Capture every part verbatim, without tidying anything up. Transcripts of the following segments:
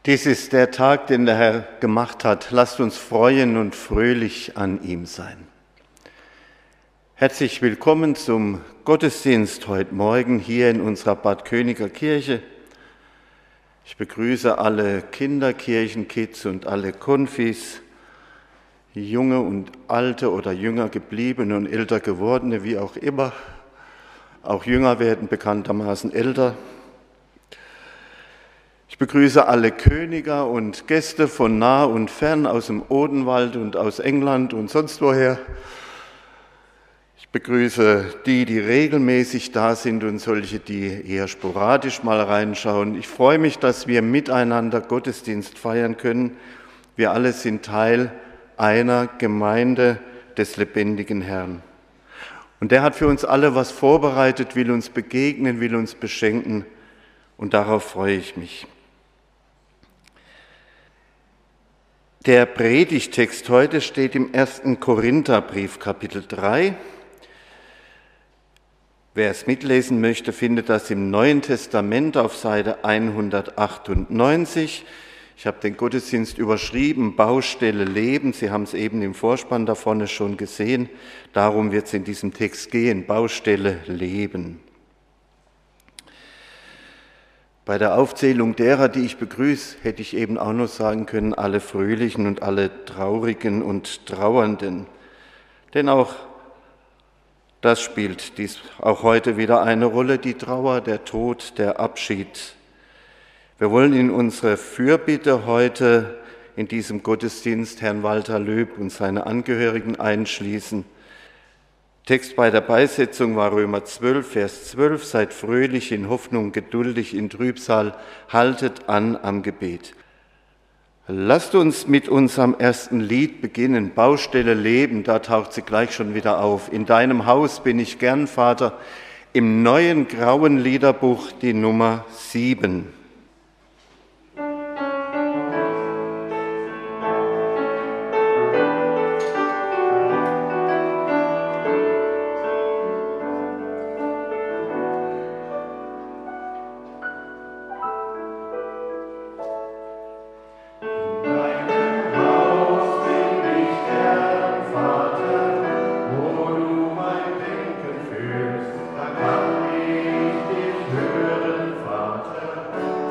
Dies ist der Tag, den der Herr gemacht hat. Lasst uns freuen und fröhlich an ihm sein. Herzlich willkommen zum Gottesdienst heute Morgen hier in unserer Bad Königer Kirche. Ich begrüße alle Kinderkirchenkids und alle Konfis, junge und alte oder jünger gebliebene und älter gewordene, wie auch immer. Auch Jünger werden bekanntermaßen älter. Ich begrüße alle Königer und Gäste von nah und fern aus dem Odenwald und aus England und sonst woher. Ich begrüße die, die regelmäßig da sind und solche, die eher sporadisch mal reinschauen. Ich freue mich, dass wir miteinander Gottesdienst feiern können. Wir alle sind Teil einer Gemeinde des lebendigen Herrn. Und der hat für uns alle was vorbereitet, will uns begegnen, will uns beschenken. Und darauf freue ich mich. Der Predigtext heute steht im ersten Korintherbrief, Kapitel drei. Wer es mitlesen möchte, findet das im Neuen Testament auf Seite hundertachtundneunzig. Ich habe den Gottesdienst überschrieben, Baustelle Leben. Sie haben es eben im Vorspann da vorne schon gesehen. Darum wird es in diesem Text gehen, Baustelle Leben. Bei der Aufzählung derer, die ich begrüße, hätte ich eben auch noch sagen können, alle Fröhlichen und alle Traurigen und Trauernden. Denn auch das spielt dies auch heute wieder eine Rolle, die Trauer, der Tod, der Abschied. Wir wollen in unsere Fürbitte heute in diesem Gottesdienst Herrn Walter Löb und seine Angehörigen einschließen. Text bei der Beisetzung war Römer zwölf, Vers zwölf. Seid fröhlich, in Hoffnung, geduldig, in Trübsal, haltet an am Gebet. Lasst uns mit unserem ersten Lied beginnen, Baustelle Leben, da taucht sie gleich schon wieder auf. In deinem Haus bin ich gern, Vater, im neuen grauen Liederbuch die Nummer sieben. Vater,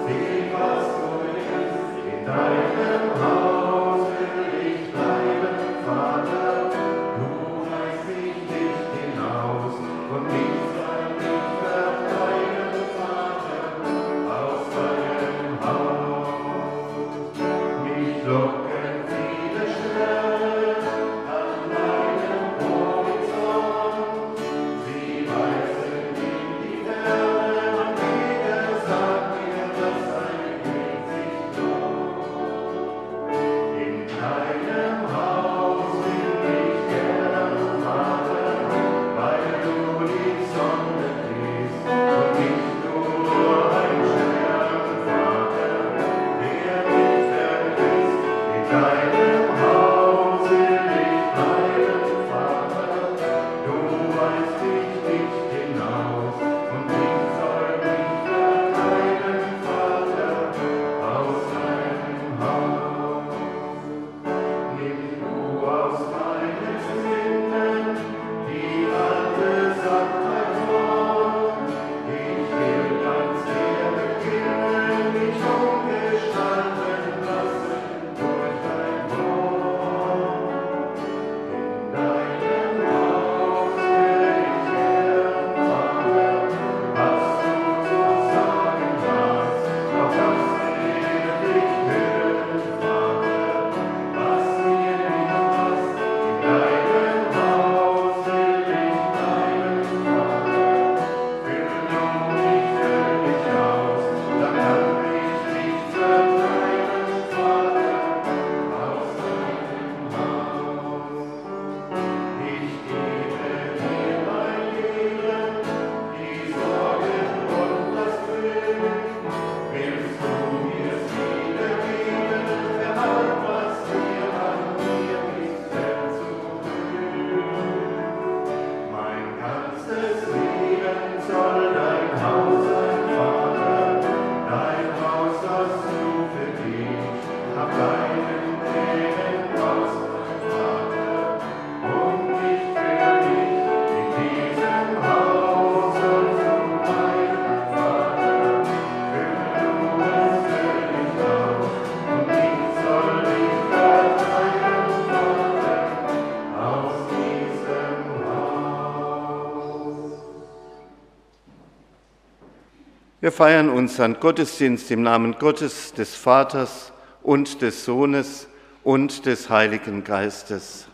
Wir feiern unseren Gottesdienst im Namen Gottes, des Vaters und des Sohnes und des Heiligen Geistes.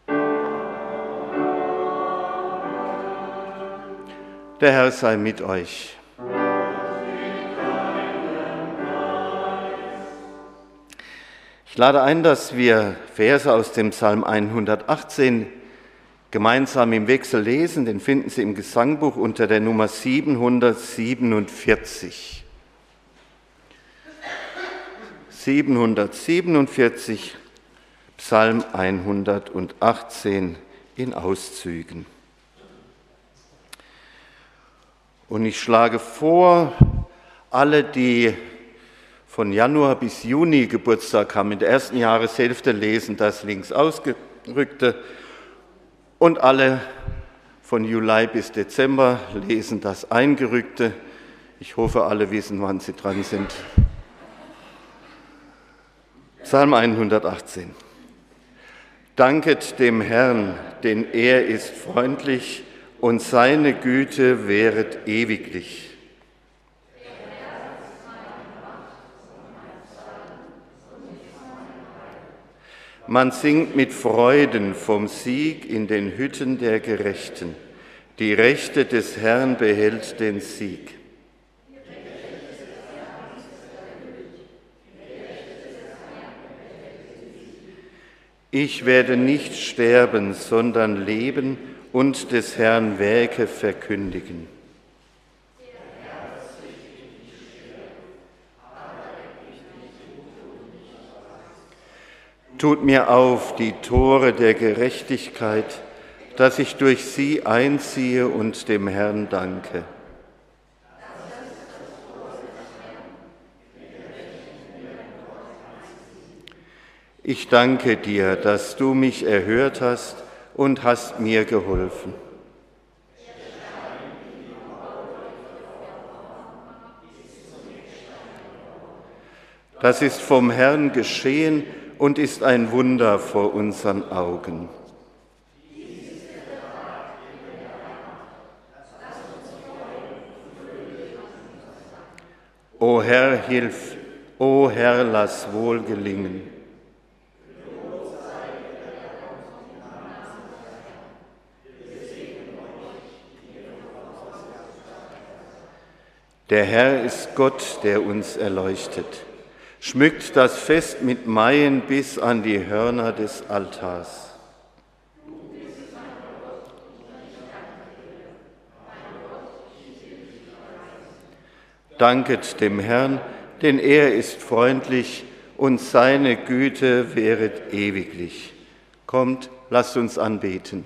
Der Herr sei mit euch. Ich lade ein, dass wir Verse aus dem Psalm hundertachtzehn gemeinsam im Wechsel lesen. Den finden Sie im Gesangbuch unter der Nummer siebenhundertsiebenundvierzig. siebenhundertsiebenundvierzig, Psalm hundertachtzehn in Auszügen. Und ich schlage vor, alle, die von Januar bis Juni Geburtstag haben, in der ersten Jahreshälfte lesen das links ausgerückte und alle von Juli bis Dezember lesen das eingerückte. Ich hoffe, alle wissen, wann sie dran sind. Psalm hundertachtzehn. Danket dem Herrn, denn er ist freundlich und seine Güte währet ewiglich. Man singt mit Freuden vom Sieg in den Hütten der Gerechten. Die Rechte des Herrn behält den Sieg. Ich werde nicht sterben, sondern leben und des Herrn Werke verkündigen. Tut mir auf die Tore der Gerechtigkeit, dass ich durch sie einziehe und dem Herrn danke. Ich danke dir, dass du mich erhört hast und hast mir geholfen. Das ist vom Herrn geschehen und ist ein Wunder vor unseren Augen. O Herr, hilf, o Herr, lass wohl gelingen. Der Herr ist Gott, der uns erleuchtet. Schmückt das Fest mit Maien bis an die Hörner des Altars. Danket dem Herrn, denn er ist freundlich und seine Güte währet ewiglich. Kommt, lasst uns anbeten.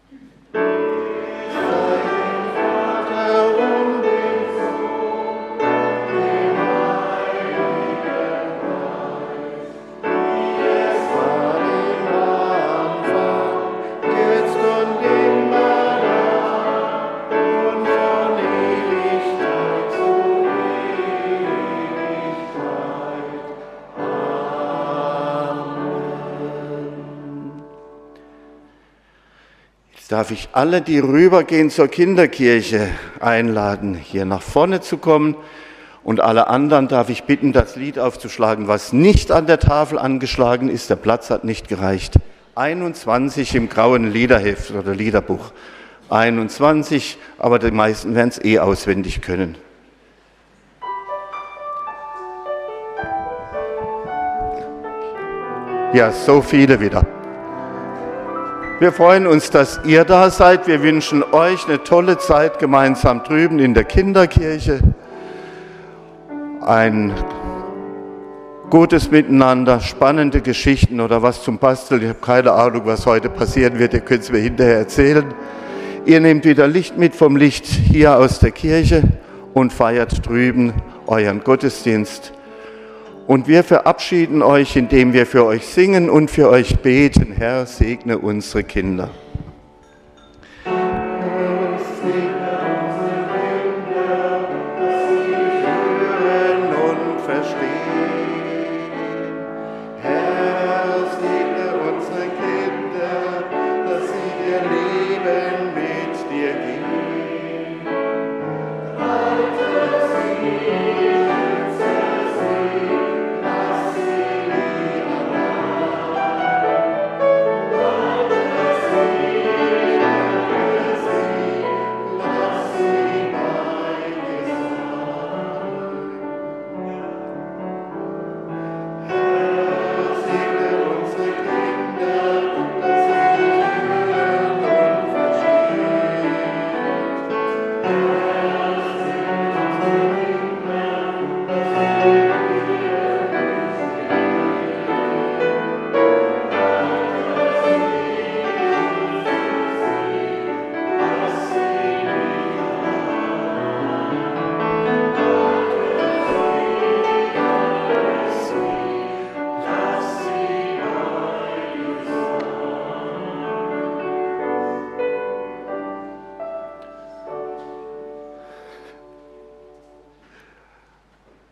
Darf ich alle, die rübergehen zur Kinderkirche, einladen, hier nach vorne zu kommen. Und alle anderen darf ich bitten, das Lied aufzuschlagen, was nicht an der Tafel angeschlagen ist. Der Platz hat nicht gereicht. einundzwanzig im grauen Liederheft oder Liederbuch. einundzwanzig, aber die meisten werden es eh auswendig können. Ja, so viele wieder. Wir freuen uns, dass ihr da seid. Wir wünschen euch eine tolle Zeit gemeinsam drüben in der Kinderkirche. Ein gutes Miteinander, spannende Geschichten oder was zum Basteln. Ich habe keine Ahnung, was heute passieren wird. Ihr könnt es mir hinterher erzählen. Ihr nehmt wieder Licht mit vom Licht hier aus der Kirche und feiert drüben euren Gottesdienst. Und wir verabschieden euch, indem wir für euch singen und für euch beten. Herr, segne unsere Kinder. Halte sie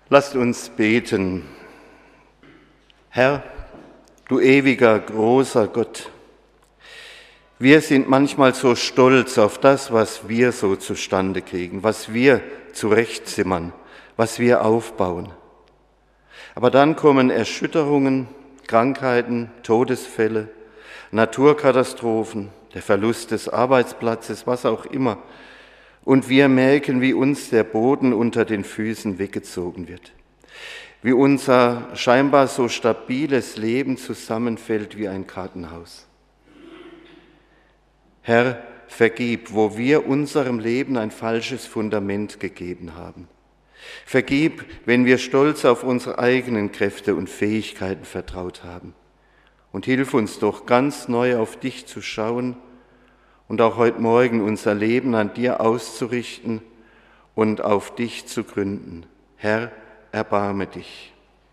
Lasst uns beten. Herr, du ewiger, großer Gott, wir sind manchmal so stolz auf das, was wir so zustande kriegen, was wir zurechtzimmern, was wir aufbauen. Aber dann kommen Erschütterungen, Krankheiten, Todesfälle, Naturkatastrophen, der Verlust des Arbeitsplatzes, was auch immer. Und wir merken, wie uns der Boden unter den Füßen weggezogen wird, wie unser scheinbar so stabiles Leben zusammenfällt wie ein Kartenhaus. Herr, vergib, wo wir unserem Leben ein falsches Fundament gegeben haben. Vergib, wenn wir stolz auf unsere eigenen Kräfte und Fähigkeiten vertraut haben. Und hilf uns doch ganz neu auf dich zu schauen und auch heute Morgen unser Leben an dir auszurichten und auf dich zu gründen. Herr, erbarme dich.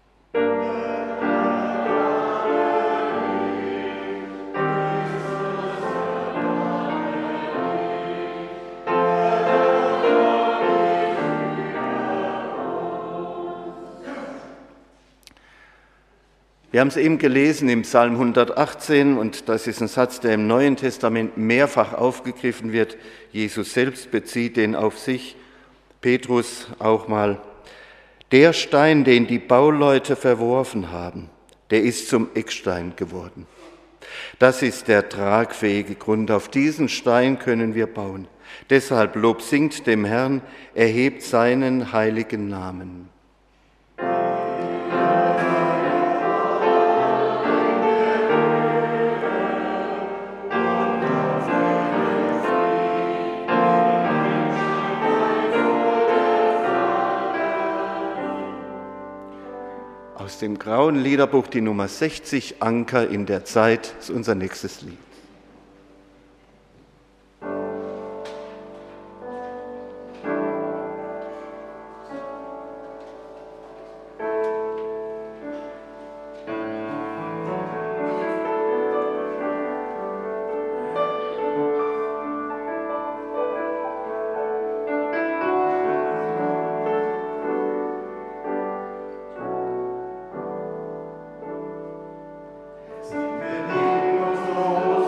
Wir haben es eben gelesen im Psalm hundertachtzehn und das ist ein Satz, der im Neuen Testament mehrfach aufgegriffen wird. Jesus selbst bezieht den auf sich, Petrus auch mal. Der Stein, den die Bauleute verworfen haben, der ist zum Eckstein geworden. Das ist der tragfähige Grund. Auf diesen Stein können wir bauen. Deshalb Lob singt dem Herrn, erhebt seinen heiligen Namen. Aus dem grauen Liederbuch die Nummer sechzig, Anker in der Zeit, ist unser nächstes Lied. Oh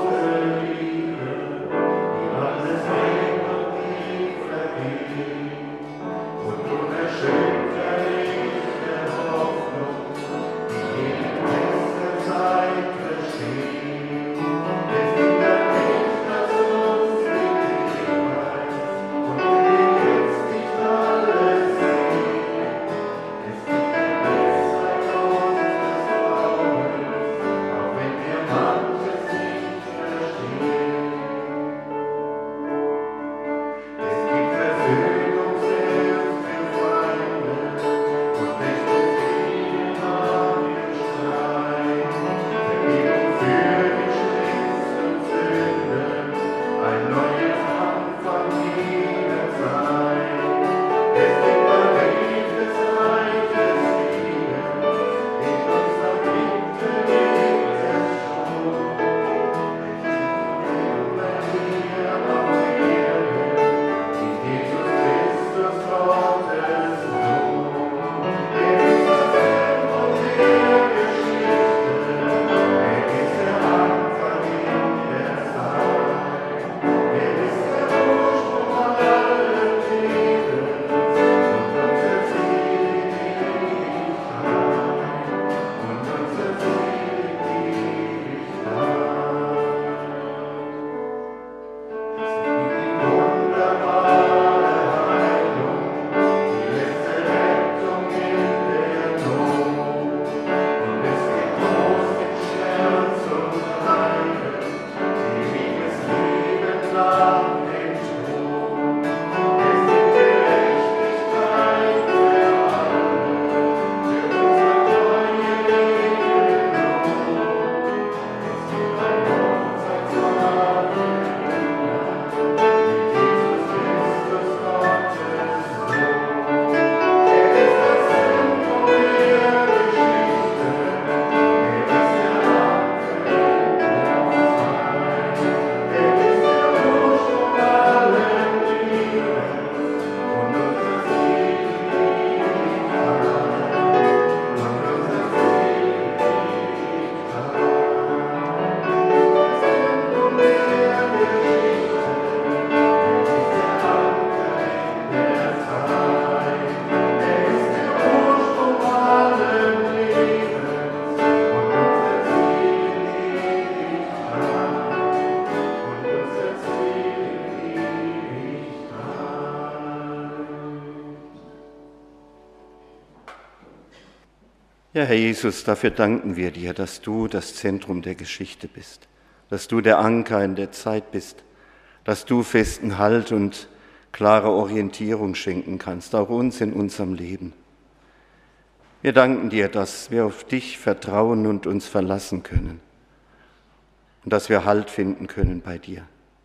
Ja, Herr Jesus, dafür danken wir dir, dass du das Zentrum der Geschichte bist, dass du der Anker in der Zeit bist, dass du festen Halt und klare Orientierung schenken kannst, auch uns in unserem Leben. Wir danken dir, dass wir auf dich vertrauen und uns verlassen können und dass wir Halt finden können bei dir.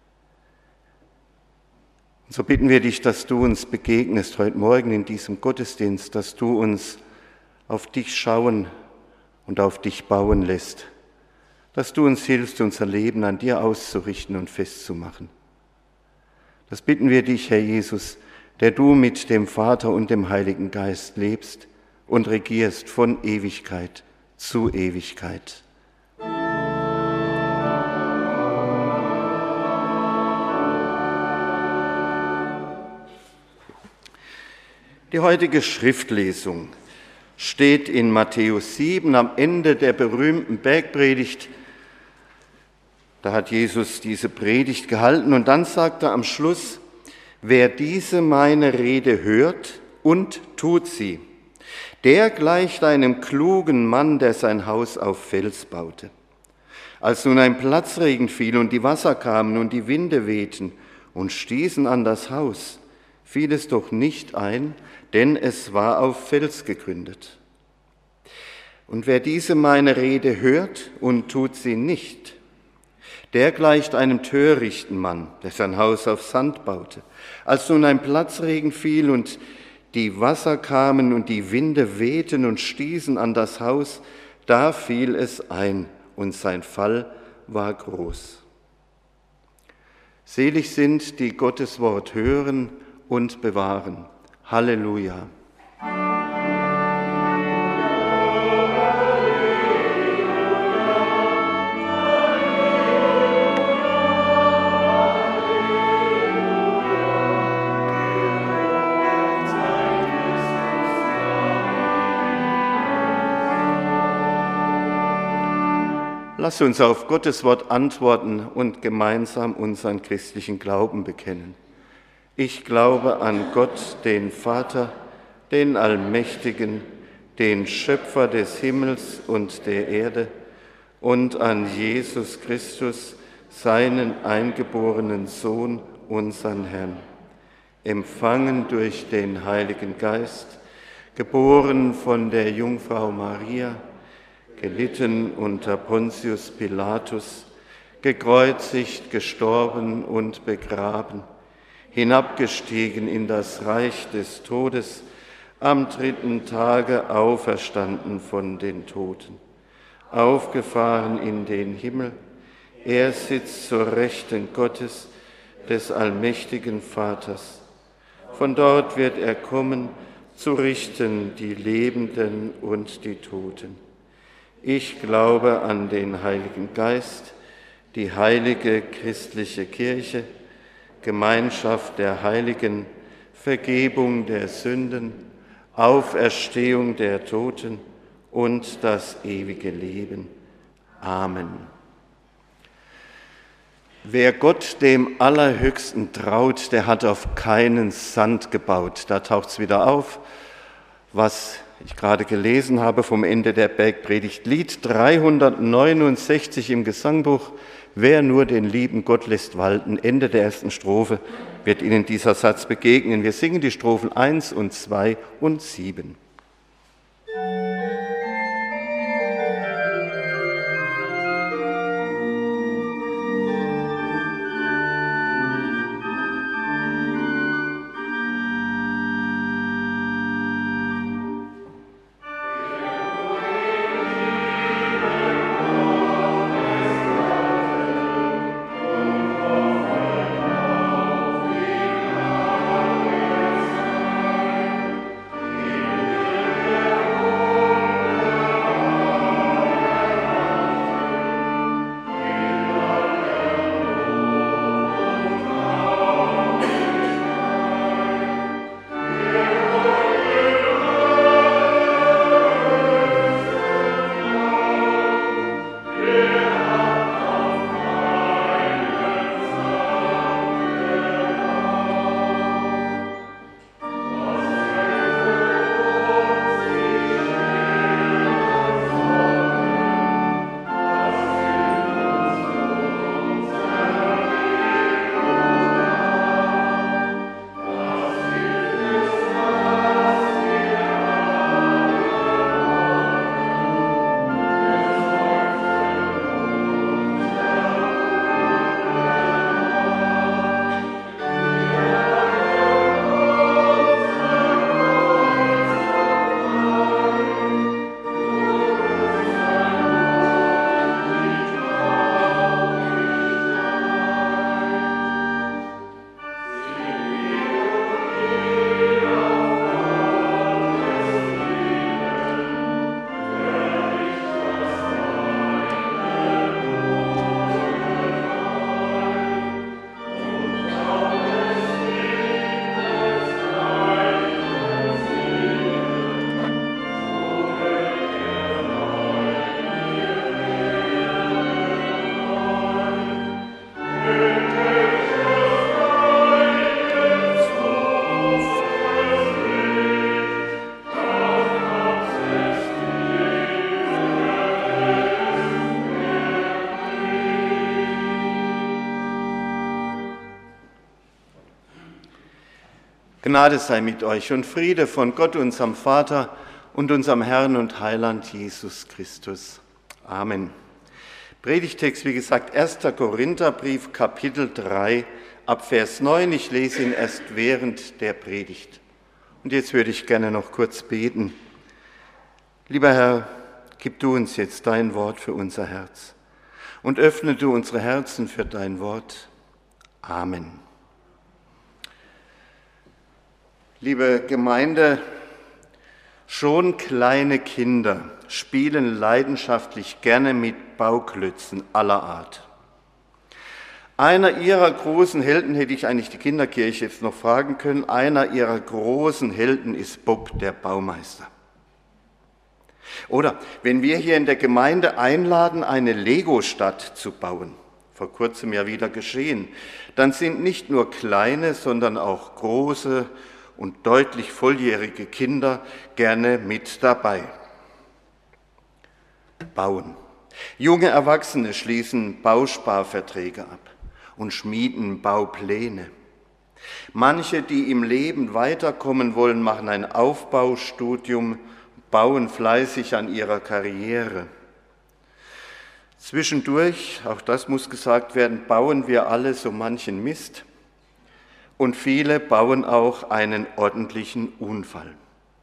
Und so bitten wir dich, dass du uns begegnest heute Morgen in diesem Gottesdienst, dass du uns auf dich schauen und auf dich bauen lässt, dass du uns hilfst, unser Leben an dir auszurichten und festzumachen. Das bitten wir dich, Herr Jesus, der du mit dem Vater und dem Heiligen Geist lebst und regierst von Ewigkeit zu Ewigkeit. Die heutige Schriftlesung steht in Matthäus sieben am Ende der berühmten Bergpredigt. Da hat Jesus diese Predigt gehalten und dann sagt er am Schluss: Wer diese meine Rede hört und tut sie, der gleicht einem klugen Mann, der sein Haus auf Fels baute. Als nun ein Platzregen fiel und die Wasser kamen und die Winde wehten und stießen an das Haus, fiel es doch nicht ein, denn es war auf Fels gegründet. Und wer diese meine Rede hört und tut sie nicht, der gleicht einem törichten Mann, der sein Haus auf Sand baute. Als nun ein Platzregen fiel und die Wasser kamen und die Winde wehten und stießen an das Haus, da fiel es ein und sein Fall war groß. Selig sind, die Gottes Wort hören und bewahren. Halleluja. Lass uns auf Gottes Wort antworten und gemeinsam unseren christlichen Glauben bekennen. Ich glaube an Gott, den Vater, den Allmächtigen, den Schöpfer des Himmels und der Erde, und an Jesus Christus, seinen eingeborenen Sohn, unseren Herrn, empfangen durch den Heiligen Geist, geboren von der Jungfrau Maria, gelitten unter Pontius Pilatus, gekreuzigt, gestorben und begraben, hinabgestiegen in das Reich des Todes, am dritten Tage auferstanden von den Toten, aufgefahren in den Himmel, er sitzt zur Rechten Gottes, des allmächtigen Vaters. Von dort wird er kommen, zu richten die Lebenden und die Toten. Ich glaube an den Heiligen Geist, die heilige christliche Kirche, Gemeinschaft der Heiligen, Vergebung der Sünden, Auferstehung der Toten und das ewige Leben. Amen. Wer Gott dem Allerhöchsten traut, der hat auf keinen Sand gebaut. Da taucht es wieder auf, was ich gerade gelesen habe vom Ende der Bergpredigt. Lied dreihundertneunundsechzig im Gesangbuch. Wer nur den lieben Gott lässt walten, Ende der ersten Strophe, wird Ihnen dieser Satz begegnen. Wir singen die Strophen eins und zwei und sieben. Amen. Gnade sei mit euch und Friede von Gott, unserem Vater und unserem Herrn und Heiland Jesus Christus. Amen. Predigtext, wie gesagt, erster Korintherbrief, Kapitel drei, ab Vers neun. Ich lese ihn erst während der Predigt. Und jetzt würde ich gerne noch kurz beten. Lieber Herr, gib du uns jetzt dein Wort für unser Herz und öffne du unsere Herzen für dein Wort. Amen. Liebe Gemeinde, schon kleine Kinder spielen leidenschaftlich gerne mit Bauklötzen aller Art. Einer ihrer großen Helden, hätte ich eigentlich die Kinderkirche jetzt noch fragen können, einer ihrer großen Helden ist Bob, der Baumeister. Oder wenn wir hier in der Gemeinde einladen, eine Lego-Stadt zu bauen, vor kurzem ja wieder geschehen, dann sind nicht nur kleine, sondern auch große und deutlich volljährige Kinder gerne mit dabei. Bauen. Junge Erwachsene schließen Bausparverträge ab und schmieden Baupläne. Manche, die im Leben weiterkommen wollen, machen ein Aufbaustudium, bauen fleißig an ihrer Karriere. Zwischendurch, auch das muss gesagt werden, bauen wir alle so manchen Mist. Und viele bauen auch einen ordentlichen Unfall.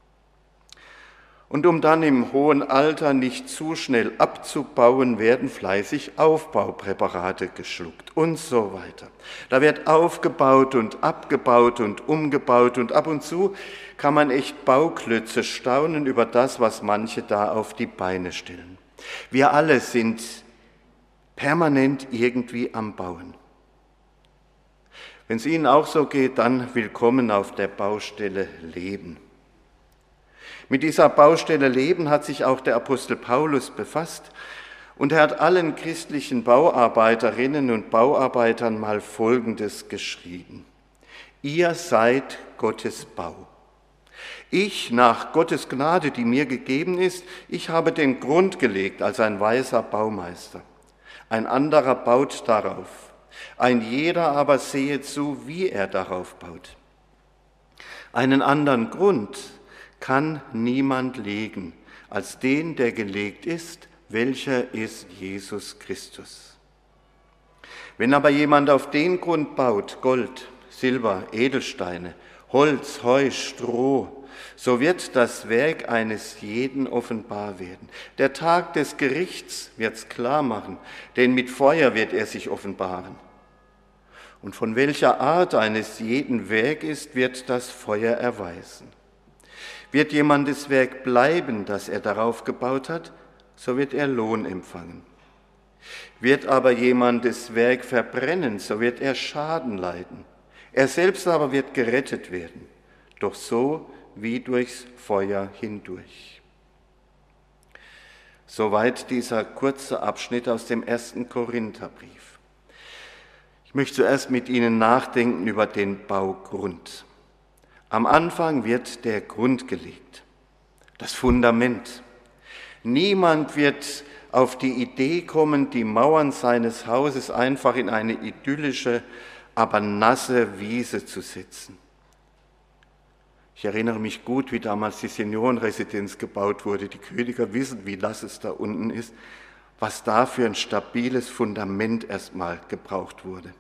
Und um dann im hohen Alter nicht zu schnell abzubauen, werden fleißig Aufbaupräparate geschluckt und so weiter. Da wird aufgebaut und abgebaut und umgebaut und ab und zu kann man echt Bauklötze staunen über das, was manche da auf die Beine stellen. Wir alle sind permanent irgendwie am Bauen. Wenn es Ihnen auch so geht, dann willkommen auf der Baustelle Leben. Mit dieser Baustelle Leben hat sich auch der Apostel Paulus befasst und er hat allen christlichen Bauarbeiterinnen und Bauarbeitern mal Folgendes geschrieben. Ihr seid Gottes Bau. Ich, nach Gottes Gnade, die mir gegeben ist, ich habe den Grund gelegt als ein weiser Baumeister. Ein anderer baut darauf. Ein jeder aber sehe zu, wie er darauf baut. Einen anderen Grund kann niemand legen, als den, der gelegt ist, welcher ist Jesus Christus. Wenn aber jemand auf den Grund baut, Gold, Silber, Edelsteine, Holz, Heu, Stroh, so wird das Werk eines jeden offenbar werden. Der Tag des Gerichts wird's klar machen, denn mit Feuer wird er sich offenbaren. Und von welcher Art eines jeden Werk ist, wird das Feuer erweisen. Wird jemandes Werk bleiben, das er darauf gebaut hat, so wird er Lohn empfangen. Wird aber jemandes Werk verbrennen, so wird er Schaden leiden. Er selbst aber wird gerettet werden, doch so wie durchs Feuer hindurch. Soweit dieser kurze Abschnitt aus dem ersten Korintherbrief. Ich möchte zuerst mit Ihnen nachdenken über den Baugrund. Am Anfang wird der Grund gelegt, das Fundament. Niemand wird auf die Idee kommen, die Mauern seines Hauses einfach in eine idyllische, aber nasse Wiese zu setzen. Ich erinnere mich gut, wie damals die Seniorenresidenz gebaut wurde. Die Königer wissen, wie nass es da unten ist, was da für ein stabiles Fundament erstmal gebraucht wurde.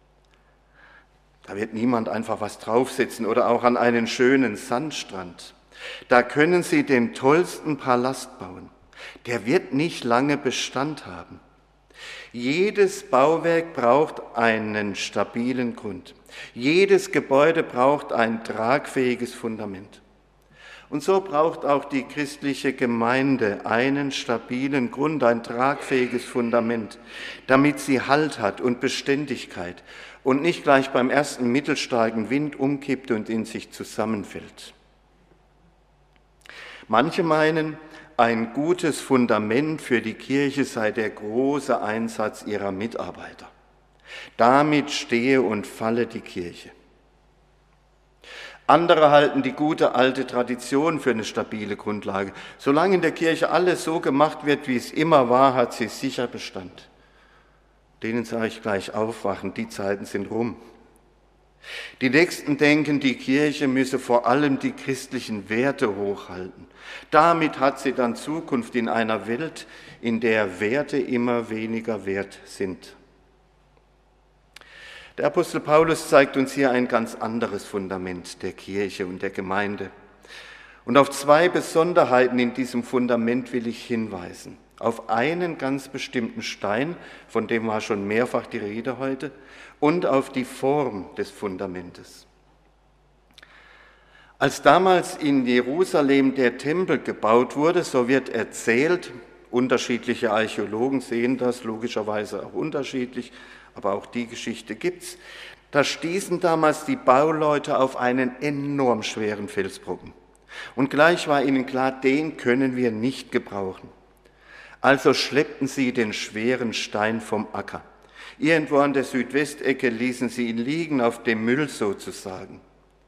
Da wird niemand einfach was draufsetzen oder auch an einen schönen Sandstrand. Da können Sie den tollsten Palast bauen. Der wird nicht lange Bestand haben. Jedes Bauwerk braucht einen stabilen Grund. Jedes Gebäude braucht ein tragfähiges Fundament. Und so braucht auch die christliche Gemeinde einen stabilen Grund, ein tragfähiges Fundament, damit sie Halt hat und Beständigkeit und nicht gleich beim ersten mittelstarken Wind umkippt und in sich zusammenfällt. Manche meinen, ein gutes Fundament für die Kirche sei der große Einsatz ihrer Mitarbeiter. Damit stehe und falle die Kirche. Andere halten die gute alte Tradition für eine stabile Grundlage. Solange in der Kirche alles so gemacht wird, wie es immer war, hat sie sicher Bestand. Denen sage ich gleich aufwachen, die Zeiten sind rum. Die Nächsten denken, die Kirche müsse vor allem die christlichen Werte hochhalten. Damit hat sie dann Zukunft in einer Welt, in der Werte immer weniger wert sind. Der Apostel Paulus zeigt uns hier ein ganz anderes Fundament der Kirche und der Gemeinde. Und auf zwei Besonderheiten in diesem Fundament will ich hinweisen. Auf einen ganz bestimmten Stein, von dem war schon mehrfach die Rede heute, und auf die Form des Fundamentes. Als damals in Jerusalem der Tempel gebaut wurde, so wird erzählt, unterschiedliche Archäologen sehen das logischerweise auch unterschiedlich, aber auch die Geschichte gibt's, da stießen damals die Bauleute auf einen enorm schweren Felsbrocken. Und gleich war ihnen klar, den können wir nicht gebrauchen. Also schleppten sie den schweren Stein vom Acker. Irgendwo an der Südwestecke ließen sie ihn liegen, auf dem Müll sozusagen.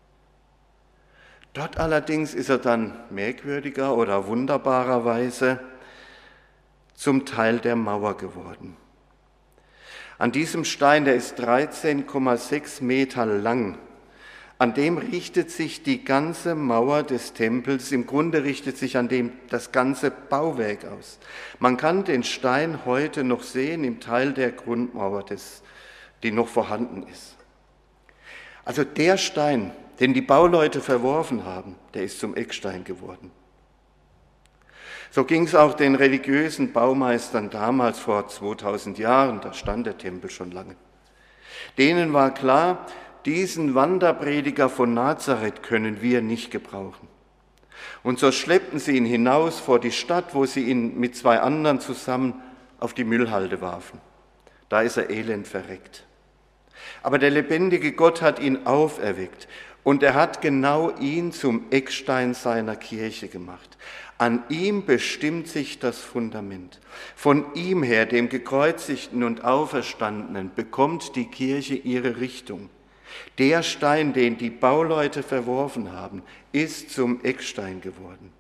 Dort allerdings ist er dann merkwürdiger oder wunderbarerweise zum Teil der Mauer geworden. An diesem Stein, der ist dreizehn Komma sechs Meter lang, an dem richtet sich die ganze Mauer des Tempels, im Grunde richtet sich an dem das ganze Bauwerk aus. Man kann den Stein heute noch sehen im Teil der Grundmauer, des, die noch vorhanden ist. Also der Stein, den die Bauleute verworfen haben, der ist zum Eckstein geworden. So ging es auch den religiösen Baumeistern damals vor zweitausend Jahren, da stand der Tempel schon lange. Denen war klar, diesen Wanderprediger von Nazareth können wir nicht gebrauchen. Und so schleppten sie ihn hinaus vor die Stadt, wo sie ihn mit zwei anderen zusammen auf die Müllhalde warfen. Da ist er elend verreckt. Aber der lebendige Gott hat ihn auferweckt und er hat genau ihn zum Eckstein seiner Kirche gemacht. An ihm bestimmt sich das Fundament. Von ihm her, dem Gekreuzigten und Auferstandenen, bekommt die Kirche ihre Richtung. Der Stein, den die Bauleute verworfen haben, ist zum Eckstein geworden.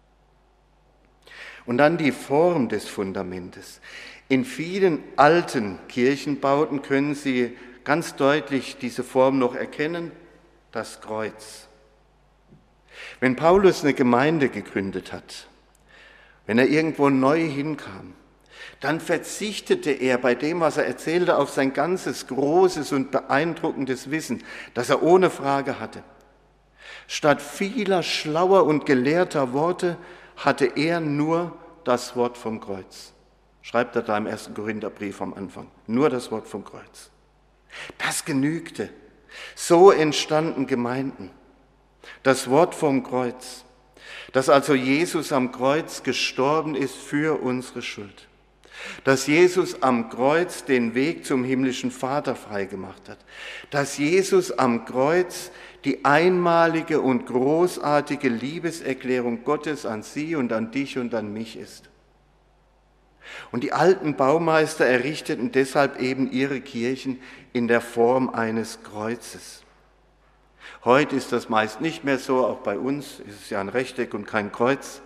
Und dann die Form des Fundamentes. In vielen alten Kirchenbauten können Sie ganz deutlich diese Form noch erkennen, das Kreuz. Wenn Paulus eine Gemeinde gegründet hat, wenn er irgendwo neu hinkam, dann verzichtete er bei dem, was er erzählte, auf sein ganzes großes und beeindruckendes Wissen, das er ohne Frage hatte. Statt vieler schlauer und gelehrter Worte hatte er nur das Wort vom Kreuz. Schreibt er da im ersten Korintherbrief am Anfang. Nur das Wort vom Kreuz. Das genügte. So entstanden Gemeinden. Das Wort vom Kreuz, dass also Jesus am Kreuz gestorben ist für unsere Schuld. Dass Jesus am Kreuz den Weg zum himmlischen Vater freigemacht hat. Dass Jesus am Kreuz die einmalige und großartige Liebeserklärung Gottes an Sie und an dich und an mich ist. Und die alten Baumeister errichteten deshalb eben ihre Kirchen in der Form eines Kreuzes. Heute ist das meist nicht mehr so, auch bei uns ist es ja ein Rechteck und kein Kreuz.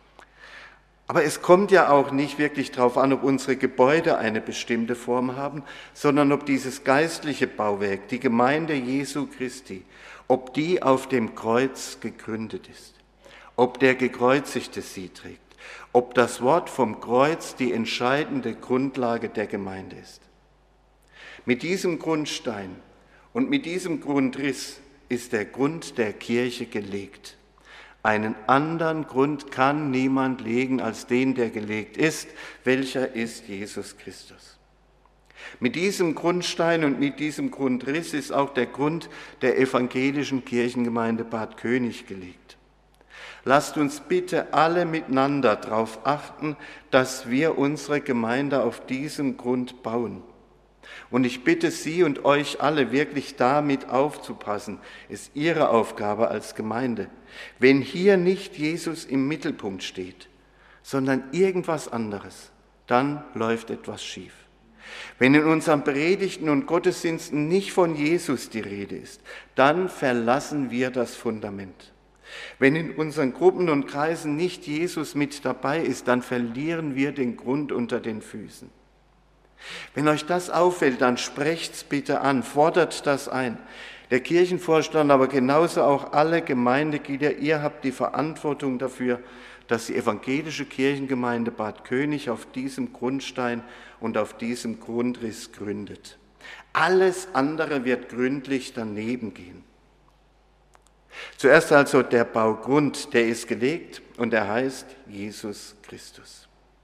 Aber es kommt ja auch nicht wirklich darauf an, ob unsere Gebäude eine bestimmte Form haben, sondern ob dieses geistliche Bauwerk, die Gemeinde Jesu Christi, ob die auf dem Kreuz gegründet ist, ob der Gekreuzigte sie trägt, ob das Wort vom Kreuz die entscheidende Grundlage der Gemeinde ist. Mit diesem Grundstein und mit diesem Grundriss ist der Grund der Kirche gelegt. Einen anderen Grund kann niemand legen als den, der gelegt ist, welcher ist Jesus Christus. Mit diesem Grundstein und mit diesem Grundriss ist auch der Grund der evangelischen Kirchengemeinde Bad König gelegt. Lasst uns bitte alle miteinander darauf achten, dass wir unsere Gemeinde auf diesem Grund bauen. Und ich bitte Sie und euch alle wirklich damit aufzupassen, ist Ihre Aufgabe als Gemeinde. Wenn hier nicht Jesus im Mittelpunkt steht, sondern irgendwas anderes, dann läuft etwas schief. Wenn in unseren Predigten und Gottesdiensten nicht von Jesus die Rede ist, dann verlassen wir das Fundament. Wenn in unseren Gruppen und Kreisen nicht Jesus mit dabei ist, dann verlieren wir den Grund unter den Füßen. Wenn euch das auffällt, dann sprecht's bitte an, fordert das ein. Der Kirchenvorstand, aber genauso auch alle Gemeindeglieder, ihr habt die Verantwortung dafür, dass die evangelische Kirchengemeinde Bad König auf diesem Grundstein und auf diesem Grundriss gründet. Alles andere wird gründlich daneben gehen. Zuerst also der Baugrund, der ist gelegt und er heißt Jesus Christus.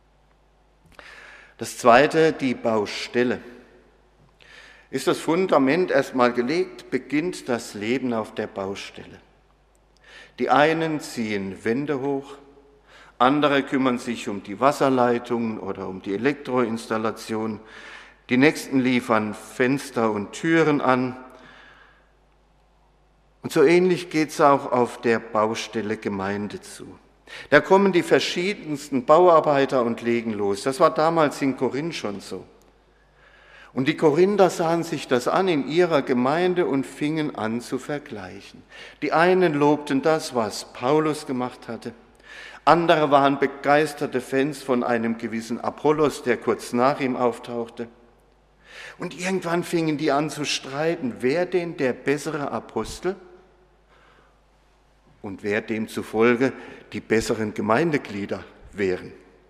Das zweite, die Baustelle. Ist das Fundament erstmal gelegt, beginnt das Leben auf der Baustelle. Die einen ziehen Wände hoch, andere kümmern sich um die Wasserleitungen oder um die Elektroinstallation, die nächsten liefern Fenster und Türen an. Und so ähnlich geht es auch auf der Baustelle Gemeinde zu. Da kommen die verschiedensten Bauarbeiter und legen los. Das war damals in Korinth schon so. Und die Korinther sahen sich das an in ihrer Gemeinde und fingen an zu vergleichen. Die einen lobten das, was Paulus gemacht hatte. Andere waren begeisterte Fans von einem gewissen Apollos, der kurz nach ihm auftauchte. Und irgendwann fingen die an zu streiten, wer denn der bessere Apostel und wer demzufolge die besseren Gemeindeglieder wären.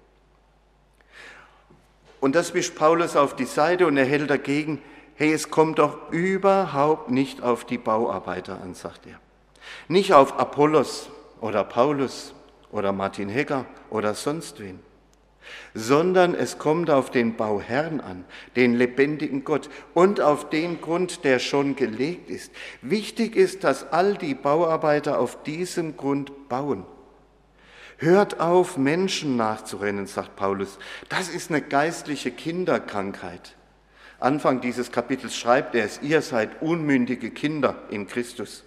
Und das wischt Paulus auf die Seite und er hält dagegen, hey, es kommt doch überhaupt nicht auf die Bauarbeiter an, sagt er. Nicht auf Apollos oder Paulus oder Martin Hecker oder sonst wen, sondern es kommt auf den Bauherrn an, den lebendigen Gott und auf den Grund, der schon gelegt ist. Wichtig ist, dass all die Bauarbeiter auf diesem Grund bauen. Hört auf, Menschen nachzurennen, sagt Paulus. Das ist eine geistliche Kinderkrankheit. Anfang dieses Kapitels schreibt er es, ihr seid unmündige Kinder in Christus.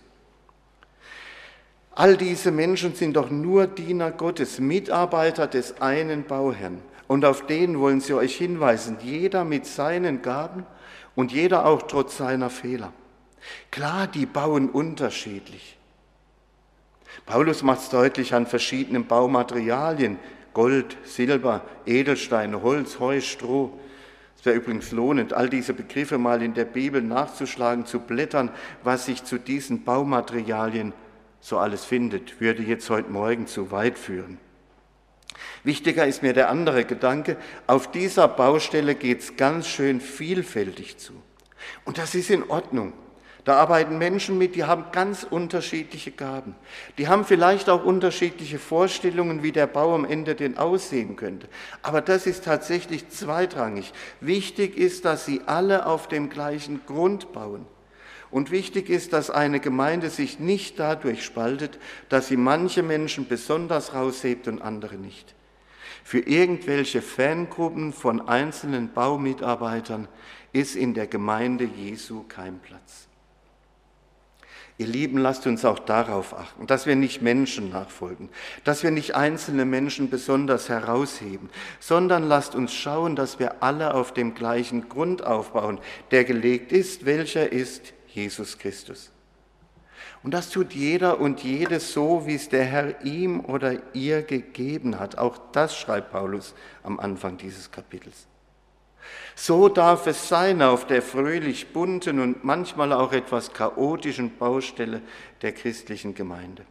All diese Menschen sind doch nur Diener Gottes, Mitarbeiter des einen Bauherrn. Und auf den wollen sie euch hinweisen, jeder mit seinen Gaben und jeder auch trotz seiner Fehler. Klar, die bauen unterschiedlich. Paulus macht es deutlich an verschiedenen Baumaterialien, Gold, Silber, Edelsteine, Holz, Heu, Stroh. Es wäre übrigens lohnend, all diese Begriffe mal in der Bibel nachzuschlagen, zu blättern, was sich zu diesen Baumaterialien so alles findet, würde jetzt heute Morgen zu weit führen. Wichtiger ist mir der andere Gedanke, auf dieser Baustelle geht es ganz schön vielfältig zu. Und das ist in Ordnung. Da arbeiten Menschen mit, die haben ganz unterschiedliche Gaben. Die haben vielleicht auch unterschiedliche Vorstellungen, wie der Bau am Ende denn aussehen könnte. Aber das ist tatsächlich zweitrangig. Wichtig ist, dass sie alle auf dem gleichen Grund bauen. Und wichtig ist, dass eine Gemeinde sich nicht dadurch spaltet, dass sie manche Menschen besonders raushebt und andere nicht. Für irgendwelche Fangruppen von einzelnen Baumitarbeitern ist in der Gemeinde Jesu kein Platz. Ihr Lieben, lasst uns auch darauf achten, dass wir nicht Menschen nachfolgen, dass wir nicht einzelne Menschen besonders herausheben, sondern lasst uns schauen, dass wir alle auf dem gleichen Grund aufbauen, der gelegt ist, welcher ist Jesus Christus. Und das tut jeder und jede so, wie es der Herr ihm oder ihr gegeben hat. Auch das schreibt Paulus am Anfang dieses Kapitels. So darf es sein auf der fröhlich bunten und manchmal auch etwas chaotischen Baustelle der christlichen Gemeinde.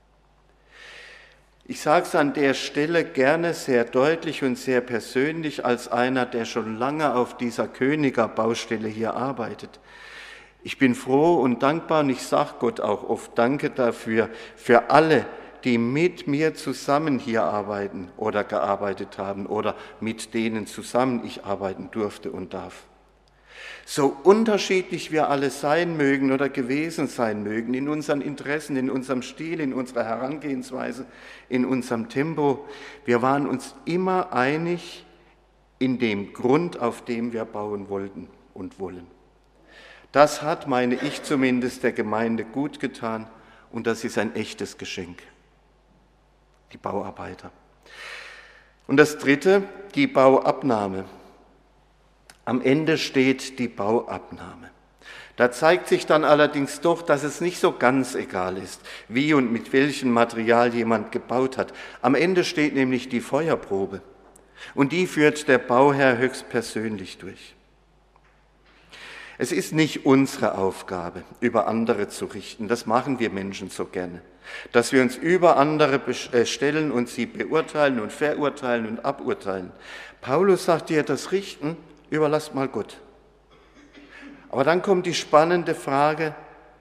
Ich sage es an der Stelle gerne sehr deutlich und sehr persönlich als einer, der schon lange auf dieser Königer Baustelle hier arbeitet. Ich bin froh und dankbar und ich sage Gott auch oft Danke dafür, für alle, die mit mir zusammen hier arbeiten oder gearbeitet haben oder mit denen zusammen ich arbeiten durfte und darf. So unterschiedlich wir alle sein mögen oder gewesen sein mögen, in unseren Interessen, in unserem Stil, in unserer Herangehensweise, in unserem Tempo, wir waren uns immer einig in dem Grund, auf dem wir bauen wollten und wollen. Das hat, meine ich zumindest, der Gemeinde gut getan und das ist ein echtes Geschenk. Die Bauarbeiter. Und das Dritte, die Bauabnahme. Am Ende steht die Bauabnahme. Da zeigt sich dann allerdings doch, dass es nicht so ganz egal ist, wie und mit welchem Material jemand gebaut hat. Am Ende steht nämlich die Feuerprobe und die führt der Bauherr höchstpersönlich durch. Es ist nicht unsere Aufgabe, über andere zu richten. Das machen wir Menschen so gerne. Dass wir uns über andere stellen und sie beurteilen und verurteilen und aburteilen. Paulus sagt dir, das Richten überlasst mal Gott. Aber dann kommt die spannende Frage,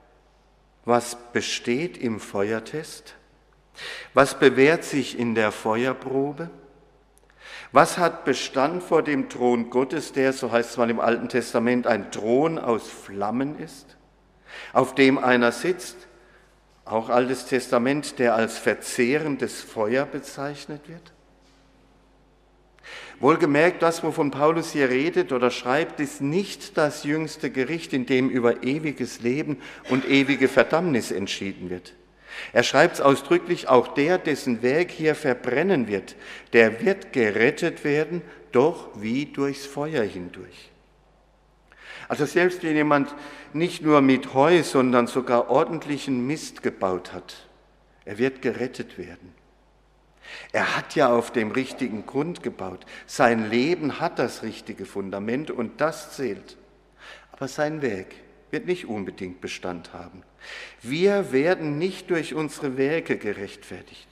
was besteht im Feuertest? Was bewährt sich in der Feuerprobe? Was hat Bestand vor dem Thron Gottes, der, so heißt es mal im Alten Testament, ein Thron aus Flammen ist, auf dem einer sitzt, auch Altes Testament, der als verzehrendes Feuer bezeichnet wird? Wohlgemerkt, das, wovon Paulus hier redet oder schreibt, ist nicht das jüngste Gericht, in dem über ewiges Leben und ewige Verdammnis entschieden wird. Er schreibt es ausdrücklich, auch der, dessen Werk hier verbrennen wird, der wird gerettet werden, doch wie durchs Feuer hindurch. Also selbst wenn jemand nicht nur mit Heu, sondern sogar ordentlichen Mist gebaut hat, er wird gerettet werden. Er hat ja auf dem richtigen Grund gebaut. Sein Leben hat das richtige Fundament und das zählt. Aber sein Werk wird nicht unbedingt Bestand haben. Wir werden nicht durch unsere Werke gerechtfertigt.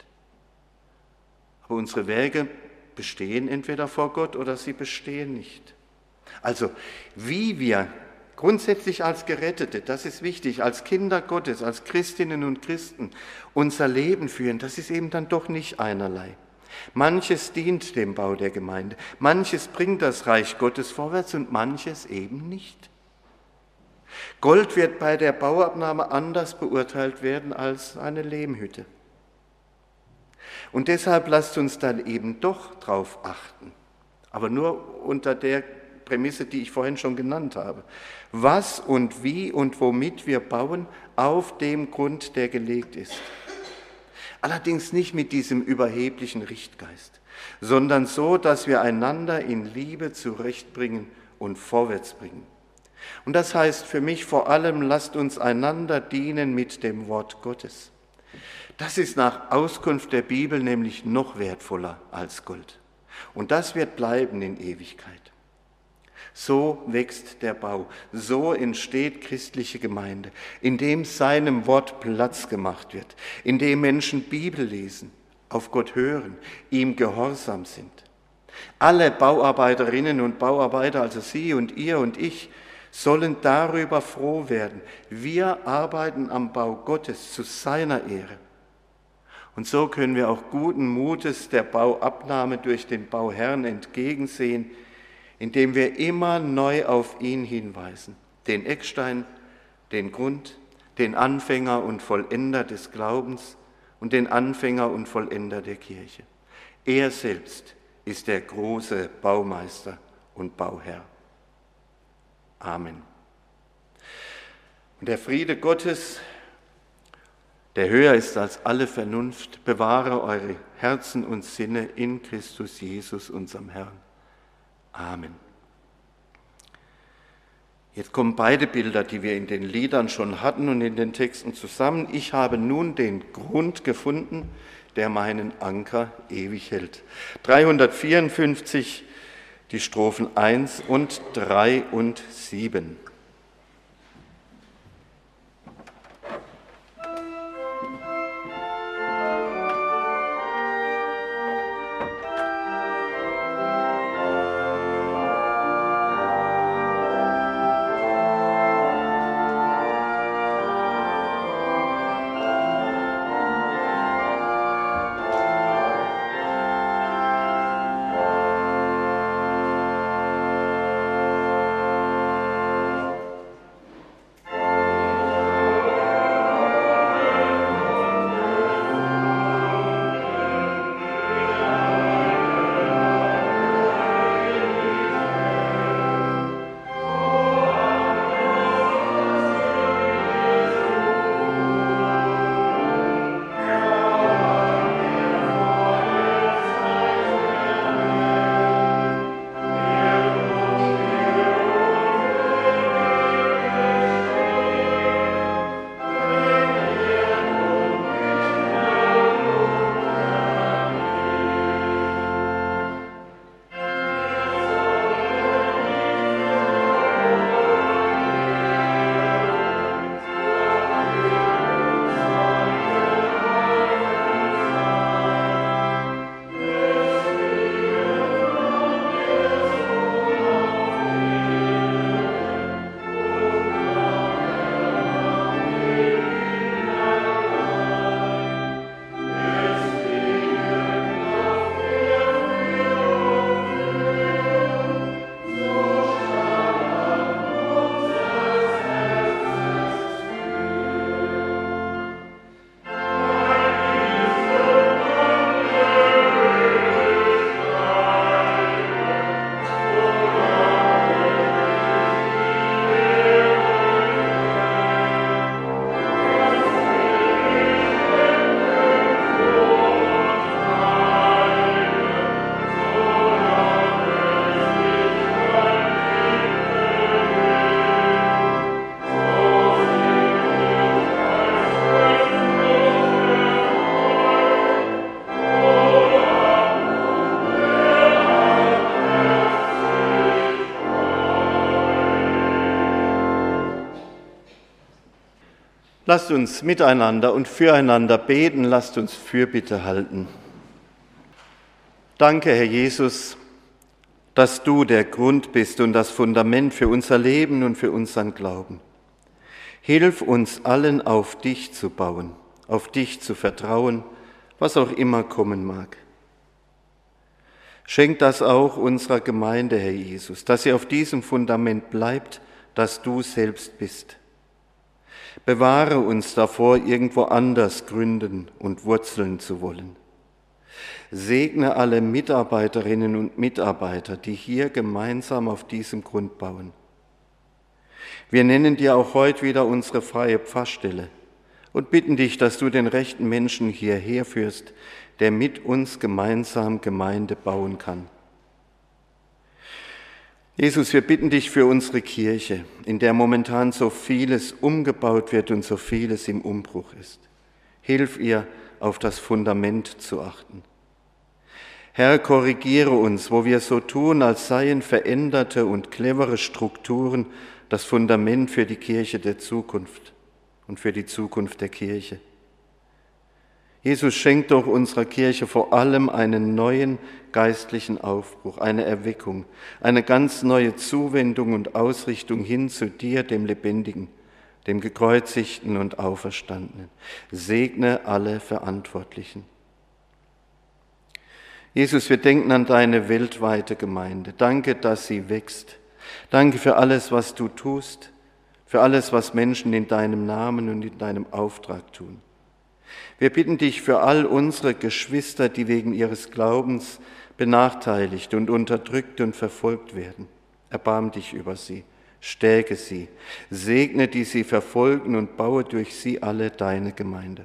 Aber unsere Werke bestehen entweder vor Gott oder sie bestehen nicht. Also wie wir grundsätzlich als Gerettete, das ist wichtig, als Kinder Gottes, als Christinnen und Christen unser Leben führen, das ist eben dann doch nicht einerlei. Manches dient dem Bau der Gemeinde, manches bringt das Reich Gottes vorwärts und manches eben nicht. Gold wird bei der Bauabnahme anders beurteilt werden als eine Lehmhütte. Und deshalb lasst uns dann eben doch drauf achten, aber nur unter der Prämisse, die ich vorhin schon genannt habe. Was und wie und womit wir bauen auf dem Grund, der gelegt ist. Allerdings nicht mit diesem überheblichen Richtgeist, sondern so, dass wir einander in Liebe zurechtbringen und vorwärts bringen. Und das heißt für mich vor allem, lasst uns einander dienen mit dem Wort Gottes. Das ist nach Auskunft der Bibel nämlich noch wertvoller als Gold. Und das wird bleiben in Ewigkeit. So wächst der Bau, so entsteht christliche Gemeinde, indem seinem Wort Platz gemacht wird, indem Menschen Bibel lesen, auf Gott hören, ihm gehorsam sind. Alle Bauarbeiterinnen und Bauarbeiter, also Sie und ihr und ich, sollen darüber froh werden. Wir arbeiten am Bau Gottes zu seiner Ehre. Und so können wir auch guten Mutes der Bauabnahme durch den Bauherrn entgegensehen, indem wir immer neu auf ihn hinweisen, den Eckstein, den Grund, den Anfänger und Vollender des Glaubens und den Anfänger und Vollender der Kirche. Er selbst ist der große Baumeister und Bauherr. Amen. Und der Friede Gottes, der höher ist als alle Vernunft, bewahre eure Herzen und Sinne in Christus Jesus, unserem Herrn. Amen. Jetzt kommen beide Bilder, die wir in den Liedern schon hatten und in den Texten zusammen. Ich habe nun den Grund gefunden, der meinen Anker ewig hält. dreihundertvierundfünfzig, die Strophen eins und drei und sieben. Lasst uns miteinander und füreinander beten, lasst uns Fürbitte halten. Danke, Herr Jesus, dass du der Grund bist und das Fundament für unser Leben und für unseren Glauben. Hilf uns allen, auf dich zu bauen, auf dich zu vertrauen, was auch immer kommen mag. Schenk das auch unserer Gemeinde, Herr Jesus, dass sie auf diesem Fundament bleibt, das du selbst bist. Bewahre uns davor, irgendwo anders gründen und wurzeln zu wollen. Segne alle Mitarbeiterinnen und Mitarbeiter, die hier gemeinsam auf diesem Grund bauen. Wir nennen dir auch heute wieder unsere freie Pfarrstelle und bitten dich, dass du den rechten Menschen hierher führst, der mit uns gemeinsam Gemeinde bauen kann. Jesus, wir bitten dich für unsere Kirche, in der momentan so vieles umgebaut wird und so vieles im Umbruch ist. Hilf ihr, auf das Fundament zu achten. Herr, korrigiere uns, wo wir so tun, als seien veränderte und clevere Strukturen das Fundament für die Kirche der Zukunft und für die Zukunft der Kirche. Jesus, schenkt doch unserer Kirche vor allem einen neuen geistlichen Aufbruch, eine Erweckung, eine ganz neue Zuwendung und Ausrichtung hin zu dir, dem Lebendigen, dem Gekreuzigten und Auferstandenen. Segne alle Verantwortlichen. Jesus, wir denken an deine weltweite Gemeinde. Danke, dass sie wächst. Danke für alles, was du tust, für alles, was Menschen in deinem Namen und in deinem Auftrag tun. Wir bitten dich für all unsere Geschwister, die wegen ihres Glaubens benachteiligt und unterdrückt und verfolgt werden. Erbarm dich über sie, stärke sie, segne die sie verfolgen und baue durch sie alle deine Gemeinde.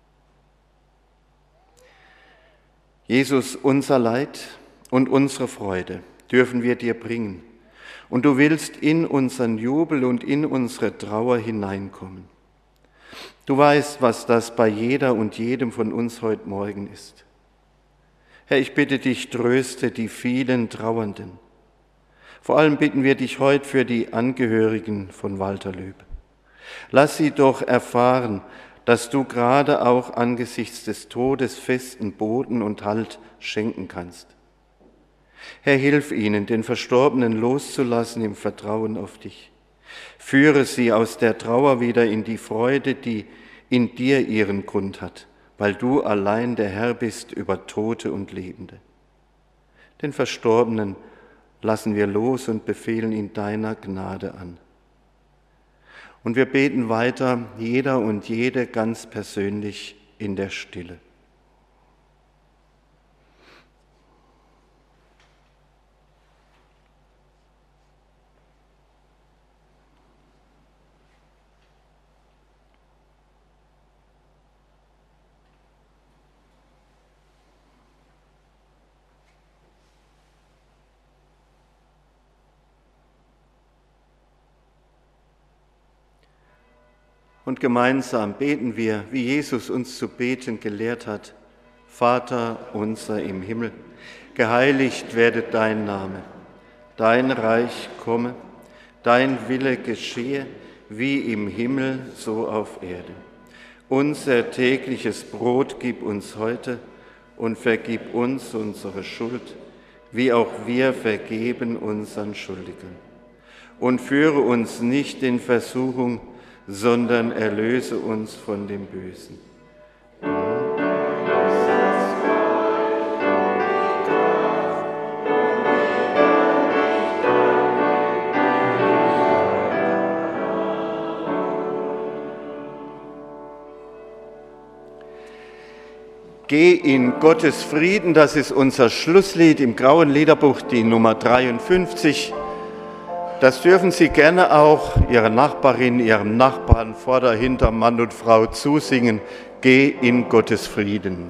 Jesus, unser Leid und unsere Freude dürfen wir dir bringen. Und du willst in unseren Jubel und in unsere Trauer hineinkommen. Du weißt, was das bei jeder und jedem von uns heute Morgen ist. Herr, ich bitte dich, tröste die vielen Trauernden. Vor allem bitten wir dich heute für die Angehörigen von Walter Löb. Lass sie doch erfahren, dass du gerade auch angesichts des Todes festen Boden und Halt schenken kannst. Herr, hilf ihnen, den Verstorbenen loszulassen im Vertrauen auf dich. Führe sie aus der Trauer wieder in die Freude, die in dir ihren Grund hat, weil du allein der Herr bist über Tote und Lebende. Den Verstorbenen lassen wir los und befehlen ihn deiner Gnade an. Und wir beten weiter, jeder und jede ganz persönlich in der Stille. Und gemeinsam beten wir, wie Jesus uns zu beten gelehrt hat. Vater unser im Himmel, geheiligt werde dein Name. Dein Reich komme, dein Wille geschehe, wie im Himmel, so auf Erde. Unser tägliches Brot gib uns heute und vergib uns unsere Schuld, wie auch wir vergeben unseren Schuldigern. Und führe uns nicht in Versuchung, sondern erlöse uns von dem Bösen. Geh in Gottes Frieden, das ist unser Schlusslied im Grauen Liederbuch, die Nummer dreiundfünfzig. Das dürfen Sie gerne auch Ihrer Nachbarin, Ihrem Nachbarn, Vorder-, Hinter-, Mann und Frau zusingen. Geh in Gottes Frieden.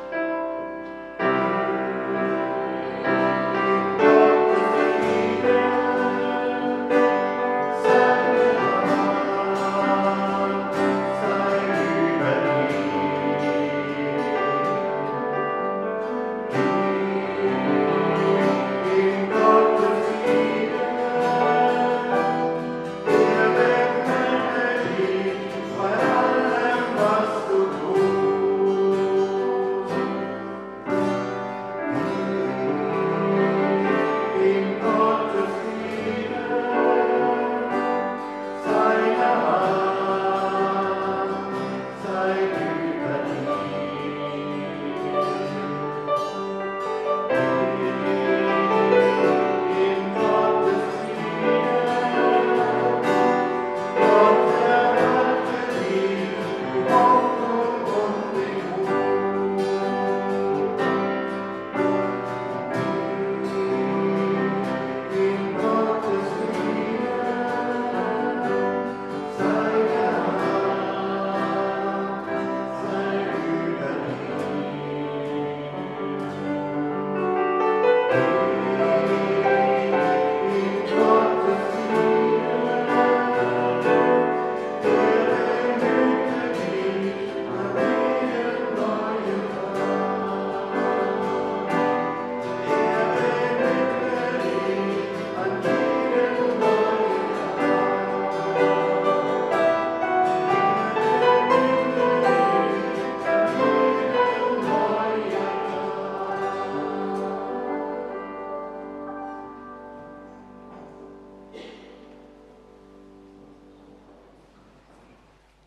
Frieden.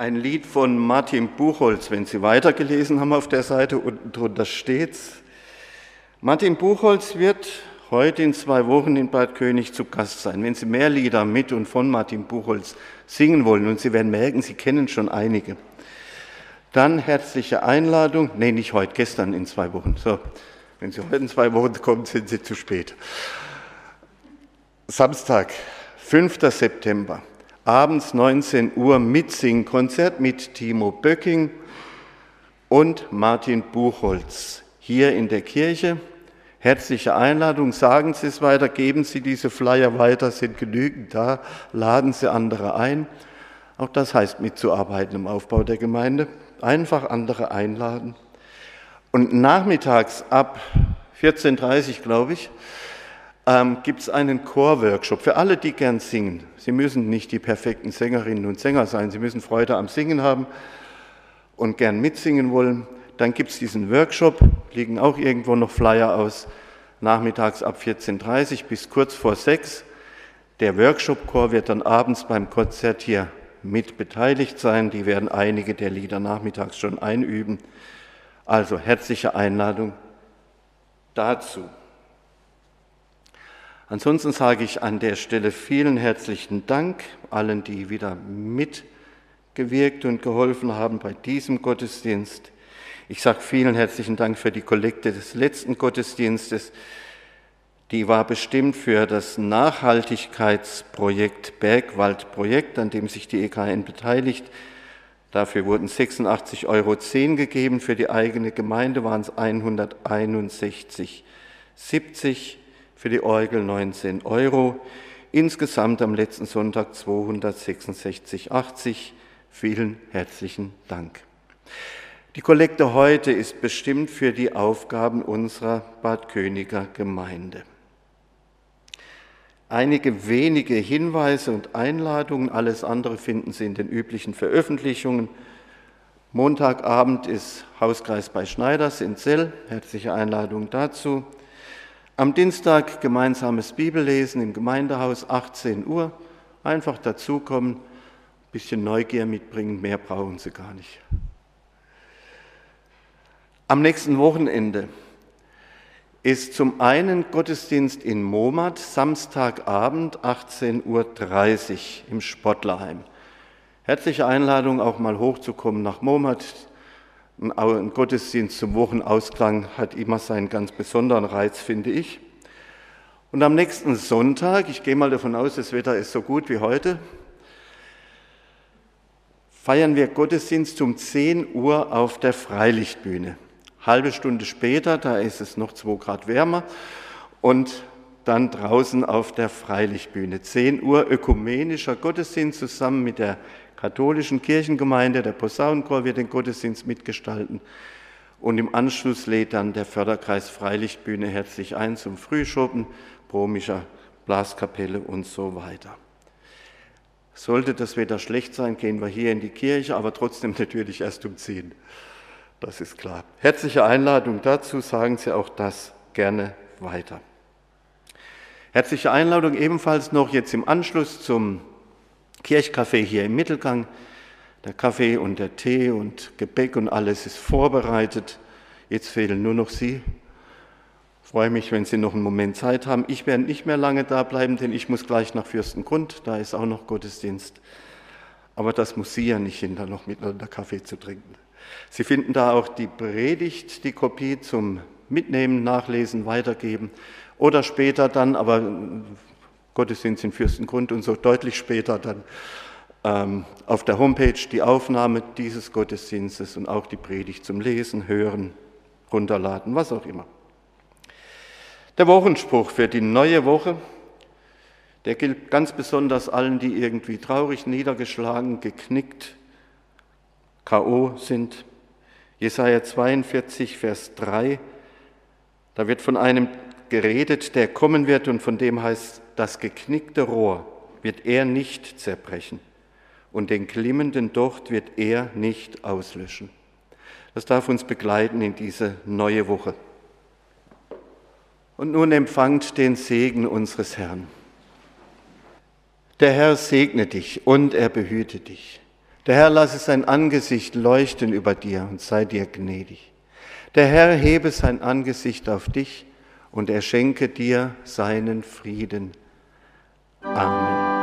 ein Lied von Martin Buchholz, wenn Sie weitergelesen haben auf der Seite, unten drunter steht's. Martin Buchholz wird heute in zwei Wochen in Bad König zu Gast sein. Wenn Sie mehr Lieder mit und von Martin Buchholz singen wollen, und Sie werden merken, Sie kennen schon einige, dann herzliche Einladung, nee, nicht heute, gestern in zwei Wochen. So, wenn Sie heute in zwei Wochen kommen, sind Sie zu spät. Samstag, fünfter September, abends neunzehn Uhr Mitsingkonzert mit Timo Böcking und Martin Buchholz hier in der Kirche. Herzliche Einladung, sagen Sie es weiter, geben Sie diese Flyer weiter, sind genügend da, laden Sie andere ein. Auch das heißt mitzuarbeiten im Aufbau der Gemeinde. Einfach andere einladen. Und nachmittags ab vierzehn Uhr dreißig, glaube ich, ähm, gibt es einen Chorworkshop für alle, die gern singen. Sie müssen nicht die perfekten Sängerinnen und Sänger sein, Sie müssen Freude am Singen haben und gern mitsingen wollen. Dann gibt es diesen Workshop, liegen auch irgendwo noch Flyer aus, nachmittags ab vierzehn Uhr dreißig bis kurz vor sechs. Der Workshop-Chor wird dann abends beim Konzert hier mit beteiligt sein. Die werden einige der Lieder nachmittags schon einüben. Also herzliche Einladung dazu. Ansonsten sage ich an der Stelle vielen herzlichen Dank allen, die wieder mitgewirkt und geholfen haben bei diesem Gottesdienst. Ich sage vielen herzlichen Dank für die Kollekte des letzten Gottesdienstes. Die war bestimmt für das Nachhaltigkeitsprojekt Bergwaldprojekt, an dem sich die E K N beteiligt. Dafür wurden sechsundachtzig Euro zehn gegeben, für die eigene Gemeinde waren es hunderteinundsechzig siebzig, für die Orgel neunzehn Euro. Insgesamt am letzten Sonntag zweihundertsechsundsechzig achtzig. Vielen herzlichen Dank. Die Kollekte heute ist bestimmt für die Aufgaben unserer Bad Königer Gemeinde. Einige wenige Hinweise und Einladungen, alles andere finden Sie in den üblichen Veröffentlichungen. Montagabend ist Hauskreis bei Schneiders in Zell, herzliche Einladung dazu. Am Dienstag gemeinsames Bibellesen im Gemeindehaus, achtzehn Uhr, einfach dazukommen, ein bisschen Neugier mitbringen, mehr brauchen Sie gar nicht. Am nächsten Wochenende ist zum einen Gottesdienst in Momat, Samstagabend, achtzehn Uhr dreißig im Sportlerheim. Herzliche Einladung, auch mal hochzukommen nach Momat. Ein Gottesdienst zum Wochenausklang hat immer seinen ganz besonderen Reiz, finde ich. Und am nächsten Sonntag, ich gehe mal davon aus, das Wetter ist so gut wie heute, feiern wir Gottesdienst um zehn Uhr auf der Freilichtbühne. Halbe Stunde später, da ist es noch zwei Grad wärmer, und dann draußen auf der Freilichtbühne. zehn Uhr ökumenischer Gottesdienst zusammen mit der katholischen Kirchengemeinde. Der Posaunenchor wird den Gottesdienst mitgestalten. Und im Anschluss lädt dann der Förderkreis Freilichtbühne herzlich ein zum Frühschoppen, Bromischer Blaskapelle und so weiter. Sollte das Wetter schlecht sein, gehen wir hier in die Kirche, aber trotzdem natürlich erst um zehn. Das ist klar. Herzliche Einladung dazu, sagen Sie auch das gerne weiter. Herzliche Einladung ebenfalls noch jetzt im Anschluss zum Kirchcafé hier im Mittelgang. Der Kaffee und der Tee und Gebäck und alles ist vorbereitet. Jetzt fehlen nur noch Sie. Ich freue mich, wenn Sie noch einen Moment Zeit haben. Ich werde nicht mehr lange da bleiben, denn ich muss gleich nach Fürstengrund. Da ist auch noch Gottesdienst. Aber das muss Sie ja nicht hindern, noch miteinander Kaffee zu trinken. Sie finden da auch die Predigt, die Kopie zum Mitnehmen, Nachlesen, Weitergeben oder später dann, aber Gottesdienst in Fürstengrund und so deutlich später dann ähm, auf der Homepage die Aufnahme dieses Gottesdienstes und auch die Predigt zum Lesen, Hören, Runterladen, was auch immer. Der Wochenspruch für die neue Woche, der gilt ganz besonders allen, die irgendwie traurig, niedergeschlagen, geknickt, K O sind. Jesaja zweiundvierzig, Vers drei, da wird von einem geredet, der kommen wird, und von dem heißt, das geknickte Rohr wird er nicht zerbrechen und den glimmenden Docht wird er nicht auslöschen. Das darf uns begleiten in diese neue Woche. Und nun empfangt den Segen unseres Herrn. Der Herr segne dich und er behüte dich. Der Herr lasse sein Angesicht leuchten über dir und sei dir gnädig. Der Herr hebe sein Angesicht auf dich und er schenke dir seinen Frieden. Amen.